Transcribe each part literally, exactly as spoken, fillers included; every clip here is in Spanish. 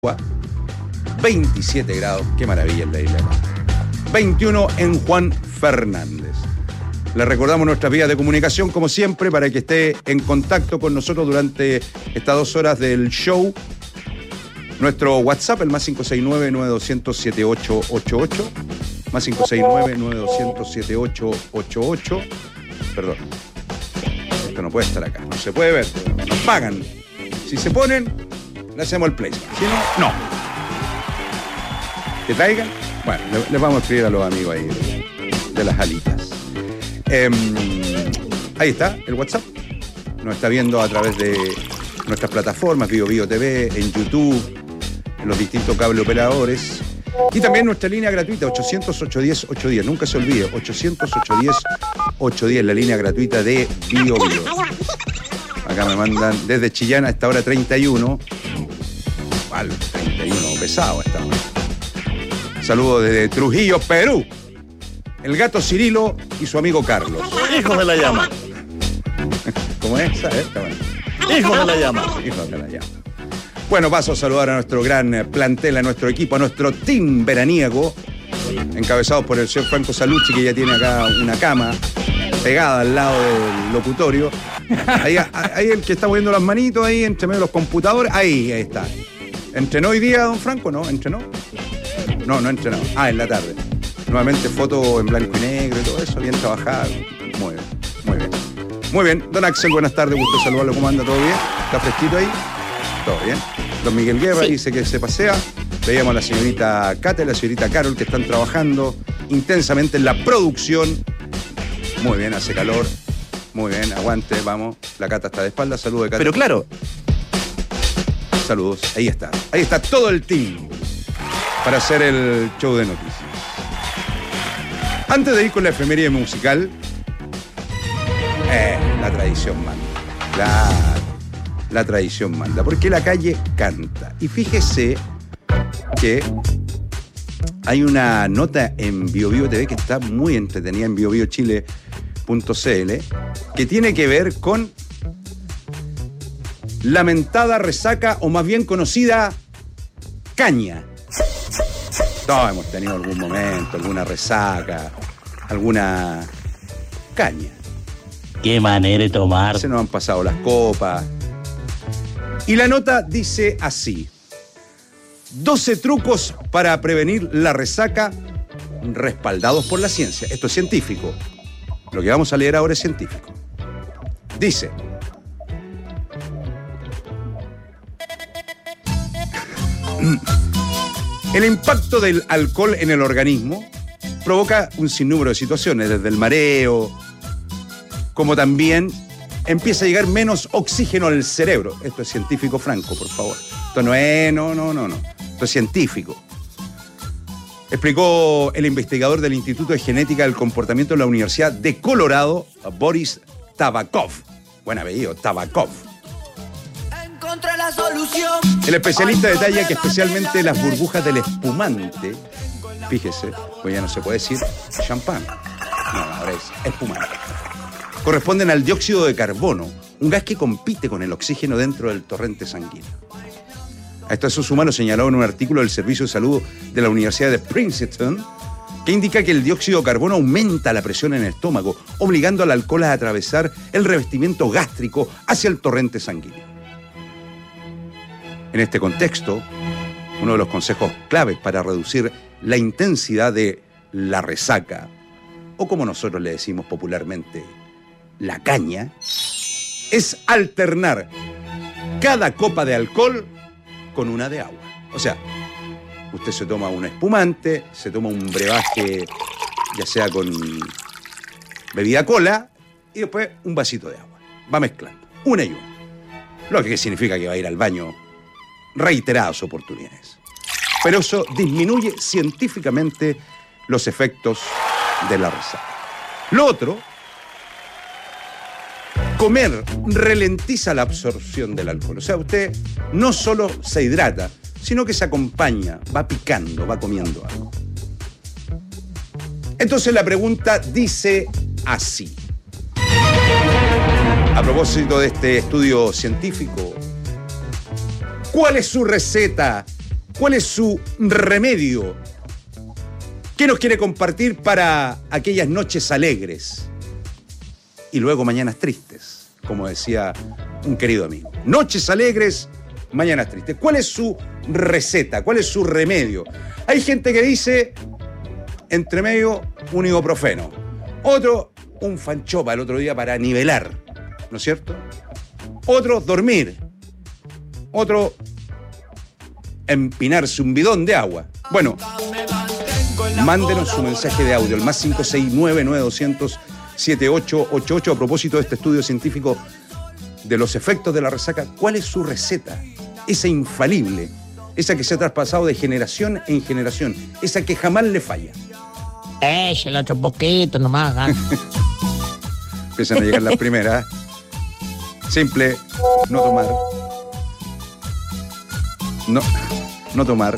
veintisiete grados, qué maravilla en la isla. veintiuno en Juan Fernández. Le recordamos nuestras vías de comunicación, como siempre, para que esté en contacto con nosotros durante estas dos horas del show. Nuestro WhatsApp, el más cinco seis nueve, nueve dos cero cero, siete ocho ocho ocho. Más cinco seis nueve, nueve dos cero cero, siete ocho ocho ocho. Perdón. Esto no puede estar acá. No se puede ver. Nos pagan. Si se ponen, le hacemos el play. Si no, no. ¿Que traigan? Bueno, les le vamos a escribir a los amigos ahí de, de las alitas. Eh, ahí está, el WhatsApp. Nos está viendo a través de nuestras plataformas, Bio Bio T V, en YouTube, en los distintos cable operadores. Y también nuestra línea gratuita, ochocientos, ochocientos diez, ochocientos diez. Nunca se olvide, ochocientos, ochocientos diez, ochocientos diez, la línea gratuita de Bio Bio. Acá me mandan desde Chillán a esta hora treinta y uno. Vale, treinta y uno, pesado a esta hora. Saludos desde Trujillo, Perú. El gato Cirilo y su amigo Carlos. Hijos de la llama. ¿Cómo es esa? Esta, bueno. Hijos de la llama. Hijos de la llama. Bueno, paso a saludar a nuestro gran plantel, a nuestro equipo, a nuestro team veraniego, encabezados por el señor Franco Salucci, que ya tiene acá una cama pegada al lado del locutorio. Ahí, ahí el que está moviendo las manitos ahí entre medio de los computadores. Ahí, ahí está. ¿Entrenó hoy día, don Franco? ¿No? ¿Entrenó? No, no entrenó. Ah, en la tarde. Nuevamente foto en blanco y negro y todo eso, bien trabajado. Muy bien, muy bien. Muy bien, don Axel, buenas tardes, gusto saludarlo. ¿Cómo anda? ¿Todo bien? ¿Está fresquito ahí? Todo bien. Don Miguel Guerra sí. Dice que se pasea. Veíamos a la señorita Cate y la señorita Carol, que están trabajando intensamente en la producción. Muy bien, hace calor. Muy bien, aguante, vamos. La Cata está de espalda, saludos de Cata. Pero claro. Saludos, ahí está. Ahí está todo el team para hacer el show de noticias. Antes de ir con la efeméride musical, eh, la tradición manda. Claro, la tradición manda. Porque la calle canta. Y fíjese que hay una nota en Bio Bio T V que está muy entretenida en bio bio chile punto c l que tiene que ver con lamentada resaca, o más bien conocida caña. Todos hemos tenido algún momento, alguna resaca, alguna caña. Qué manera de tomar. Se nos han pasado las copas. Y la nota dice así: doce trucos para prevenir la resaca respaldados por la ciencia. Esto es científico. Lo que vamos a leer ahora es científico. Dice: el impacto del alcohol en el organismo provoca un sinnúmero de situaciones, desde el mareo, como también empieza a llegar menos oxígeno al cerebro. Esto es científico, Franco, por favor. Esto no es, no, no, no, no. Esto es científico. Explicó el investigador del Instituto de Genética del Comportamiento de la Universidad de Colorado, Boris Tabakov. Buen apellido, Tabakov. La solución. El especialista detalla que especialmente las burbujas del espumante, fíjese, pues ya no se puede decir champán, no, ahora es espumante, corresponden al dióxido de carbono, un gas que compite con el oxígeno dentro del torrente sanguíneo. A esto esos humanos señaló en un artículo del Servicio de Salud de la Universidad de Princeton, que indica que el dióxido de carbono aumenta la presión en el estómago, obligando al alcohol a atravesar el revestimiento gástrico hacia el torrente sanguíneo. En este contexto, uno de los consejos claves para reducir la intensidad de la resaca, o como nosotros le decimos popularmente, la caña, es alternar cada copa de alcohol con una de agua. O sea, usted se toma un espumante, se toma un brebaje, ya sea con bebida cola, y después un vasito de agua. Va mezclando, una y una. Lo que significa que va a ir al baño reiteradas oportunidades. Pero eso disminuye científicamente los efectos de la resaca. Lo otro, comer ralentiza la absorción del alcohol. O sea, usted no solo se hidrata, sino que se acompaña, va picando, va comiendo algo. Entonces la pregunta dice así: a propósito de este estudio científico, ¿cuál es su receta ¿Cuál es su remedio? ¿Qué nos quiere compartir para aquellas noches alegres y luego mañanas tristes? Como decía un querido amigo. Noches alegres, mañanas tristes. ¿Cuál es su receta? ¿Cuál es su remedio? Hay gente que dice, entre medio, un ibuprofeno. Otro, un fanchopa el otro día para nivelar, ¿no es cierto? Otro, dormir. Otro, empinarse un bidón de agua. Bueno, mándenos su mensaje de audio, el más cinco seis nueve, nueve dos cero cero, siete ocho ocho ocho, a propósito de este estudio científico de los efectos de la resaca. ¿Cuál es su receta? Esa infalible, esa que se ha traspasado de generación en generación, esa que jamás le falla. Échale otro poquito nomás. ¿eh? Empiezan a llegar las primeras. Simple, no tomar. No, no tomar.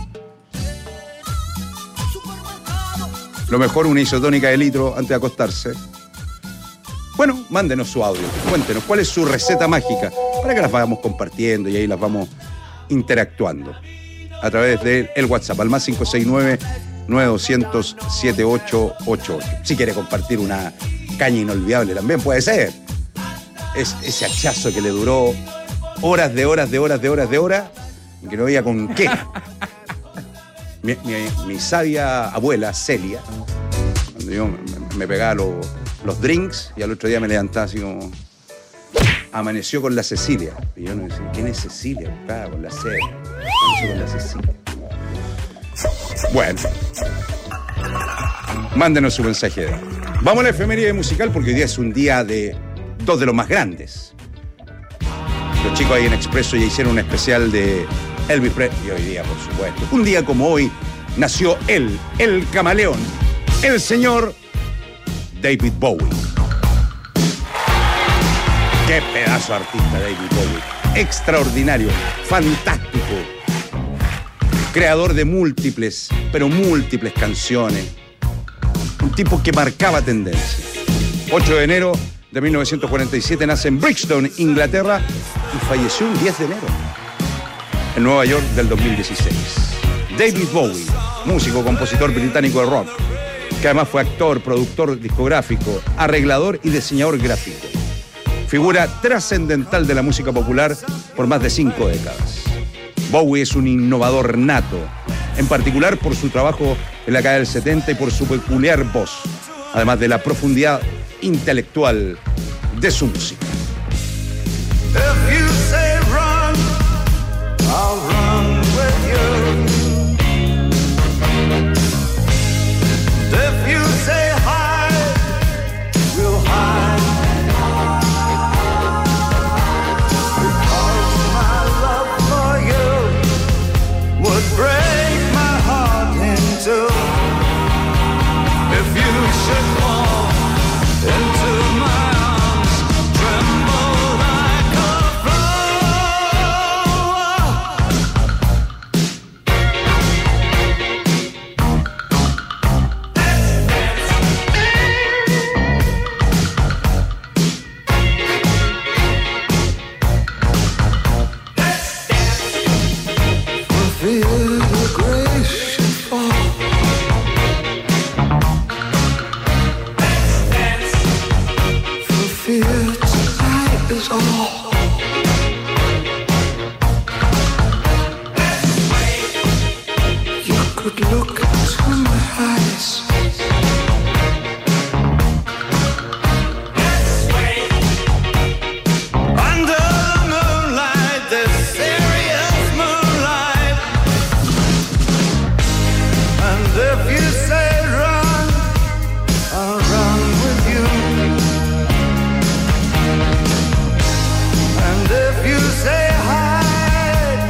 Lo mejor, una isotónica de litro antes de acostarse. Bueno, mándenos su audio. Cuéntenos cuál es su receta mágica para que las vayamos compartiendo y ahí las vamos interactuando a través del WhatsApp al más cinco seis nueve, nueve dos cero cero, siete ocho ocho ocho. Si quiere compartir una caña inolvidable también puede ser. Es ese hachazo que le duró horas de horas de horas de horas de horas y que no veía con qué. Mi, mi, mi sabia abuela, Celia, cuando yo me, me pegaba los, los drinks y al otro día me levantaba así como... Amaneció con la Cecilia. Y yo no decía, ¿quién es Cecilia? Buscaba con la C. Amaneció con la Cecilia. Bueno. Mándenos su mensaje. Vamos a la efeméride musical porque hoy día es un día de dos de los más grandes. Los chicos ahí en Expreso ya hicieron un especial de Elvis Presley. Y hoy día, por supuesto. Un día como hoy nació él, el camaleón, el señor David Bowie. Qué pedazo de artista David Bowie. Extraordinario, fantástico. Creador de múltiples, pero múltiples canciones. Un tipo que marcaba tendencia. ocho de enero de mil novecientos cuarenta y siete nace en Brixton, Inglaterra, y falleció un diez de enero en Nueva York del dos mil dieciséis. David Bowie, músico, compositor británico de rock, que además fue actor, productor discográfico, arreglador y diseñador gráfico. Figura trascendental de la música popular por más de cinco décadas. Bowie es un innovador nato, en particular por su trabajo en la década del setenta y por su peculiar voz, además de la profundidad intelectual de su música. If you say run, I'll run with you. If you say hide, we'll hide. Break my heart in two. If you should fall into my arms, tremble like a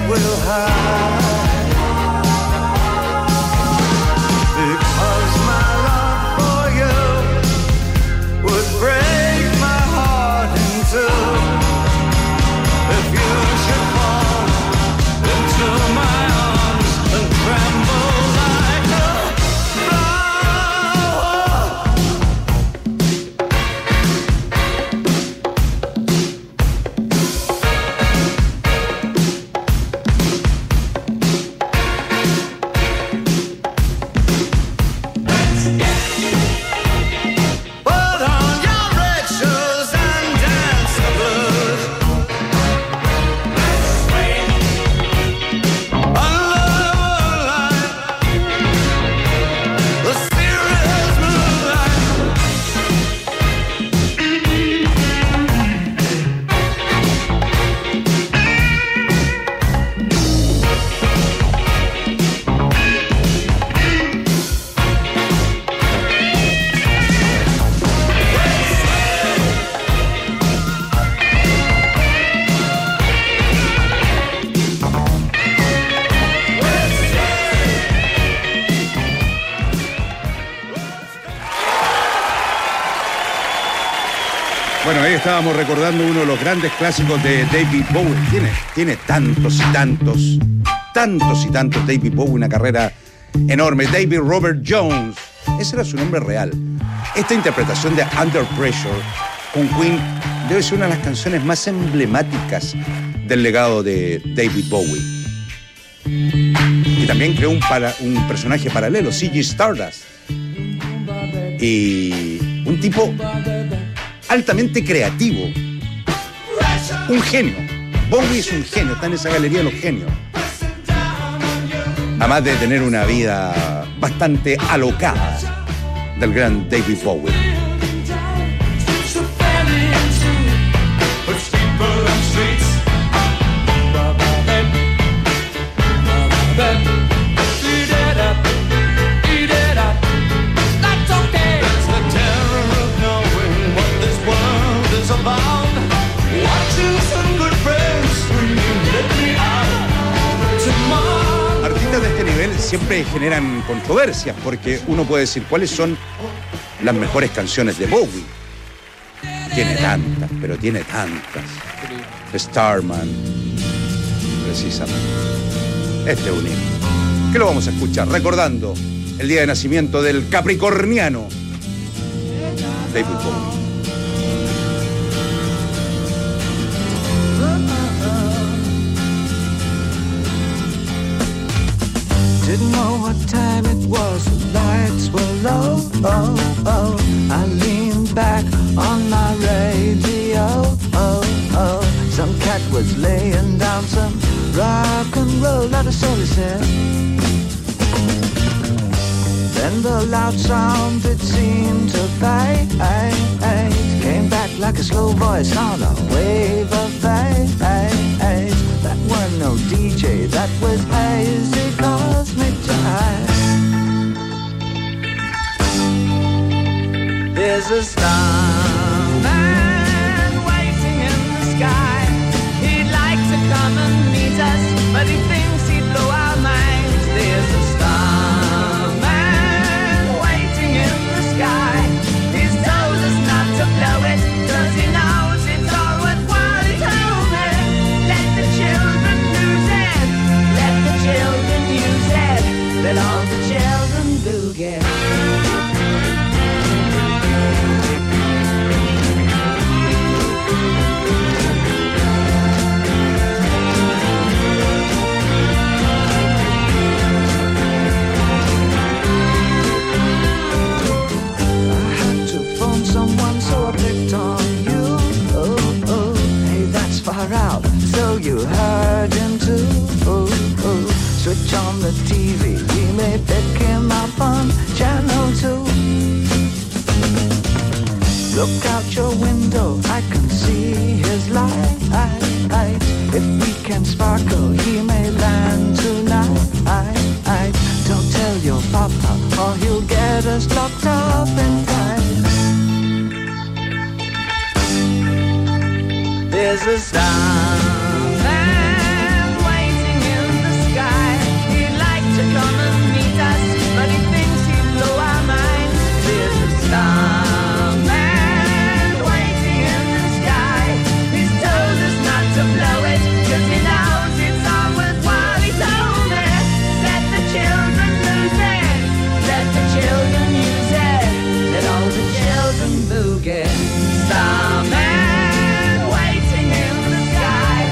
because my Bueno, ahí estábamos recordando uno de los grandes clásicos de David Bowie. Tiene, tiene tantos y tantos, tantos y tantos David Bowie, una carrera enorme. David Robert Jones, ese era su nombre real. Esta interpretación de Under Pressure con Queen debe ser una de las canciones más emblemáticas del legado de David Bowie. Y también creó un, para, un personaje paralelo, Ziggy Stardust. Y un tipo altamente creativo. Un genio. Bowie es un genio, está en esa galería de los genios. Además de tener una vida bastante alocada del gran David Bowie. Artistas de este nivel siempre generan controversias porque uno puede decir cuáles son las mejores canciones de Bowie. Tiene tantas, pero tiene tantas. Starman, precisamente. Este es un himno. ¿Qué lo vamos a escuchar? Recordando el día de nacimiento del capricorniano David Bowie. Didn't know what time it was, the lights were low, oh, oh. I leaned back on my radio, oh, oh. Some cat was laying down some rock and roll, not a soul he said. Then the loud sound, it seemed to fade, came back like a slow voice on a wave of fade. That weren't no D J, that was hazy cosmic jive. There's a starman waiting in the sky. He'd like to come and meet us, but he thinks he'd blow our minds. There's a starman waiting in the sky. He's told us not to blow it, cause he knows it's all worthwhile. He told me, let the children lose it, let the children use it, let all the children boogie. Someone, so I picked on you. Oh, oh, hey, that's far out. So you heard him too. Oh, oh, switch on the T V. We may pick him up on channel two. Look out your window, I can see his light. If we can sparkle, he may land tonight. Don't tell your papa, or he'll get us locked up and tight. There's a starman waiting in the sky. He'd like to come and meet us, but he thinks he'd blow our minds. There's a starman waiting in the sky. He's told us not to blow it, cause he knows it's all worthwhile. He told me, let the children lose it, let the children use it, let all the children boogie. Starman waiting in the sky.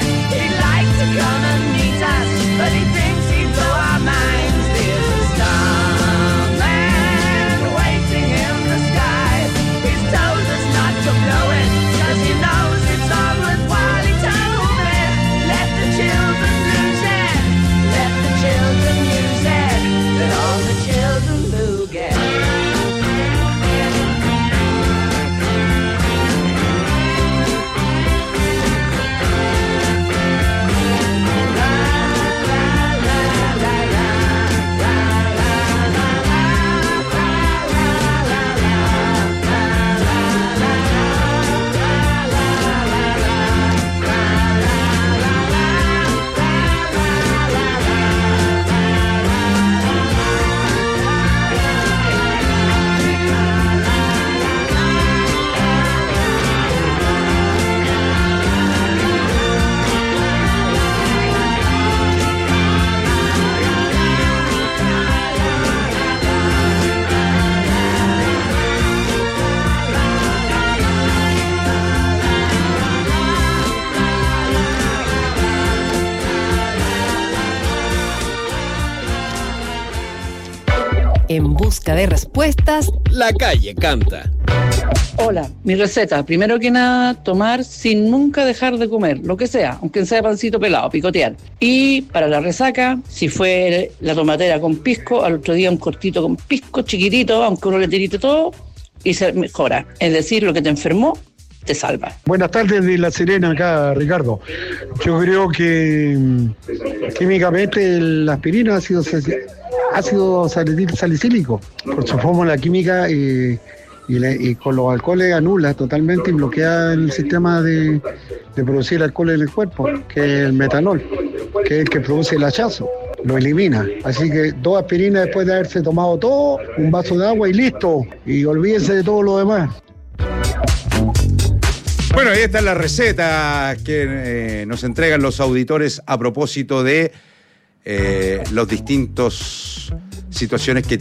En busca de respuestas, La Calle Canta. Hola, mi receta, primero que nada, tomar sin nunca dejar de comer, lo que sea, aunque sea pancito pelado, picotear. Y para la resaca, si fue la tomatera con pisco, al otro día un cortito con pisco, chiquitito, aunque uno le tirite todo, y se mejora. Es decir, lo que te enfermó, te salva. Buenas tardes de La Serena, acá Ricardo. Yo creo que mm, químicamente la aspirina ha sido ácido salicílico por su fórmula química y, y, la, y con los alcoholes anula totalmente y bloquea el sistema de, de producir alcohol en el cuerpo, que es el metanol, que es el que produce el hachazo. Lo elimina. Así que dos aspirinas después de haberse tomado todo, un vaso de agua y listo. Y olvídense de todo lo demás. Bueno, ahí está la receta que eh, nos entregan los auditores a propósito de eh, los distintos situaciones que